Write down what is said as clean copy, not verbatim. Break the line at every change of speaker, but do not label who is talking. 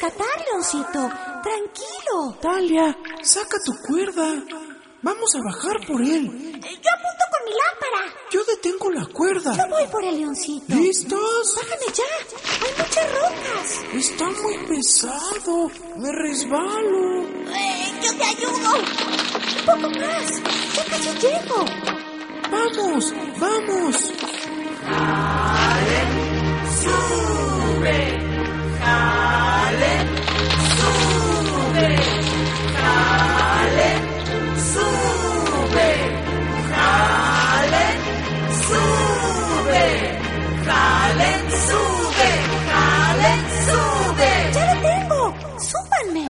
rescatar, Leoncito. Tranquilo.
Talia, saca tu cuerda. Vamos a bajar por él.
Yo apunto con mi lámpara.
Yo detengo la cuerda.
Yo voy por el Leoncito.
¿Listos?
Bájame ya. Hay muchas rocas.
Está muy pesado. Me resbalo.
Yo te ayudo. Un poco más. Ya casi llego.
¡Vamos! ¡Vamos!
¡Sube!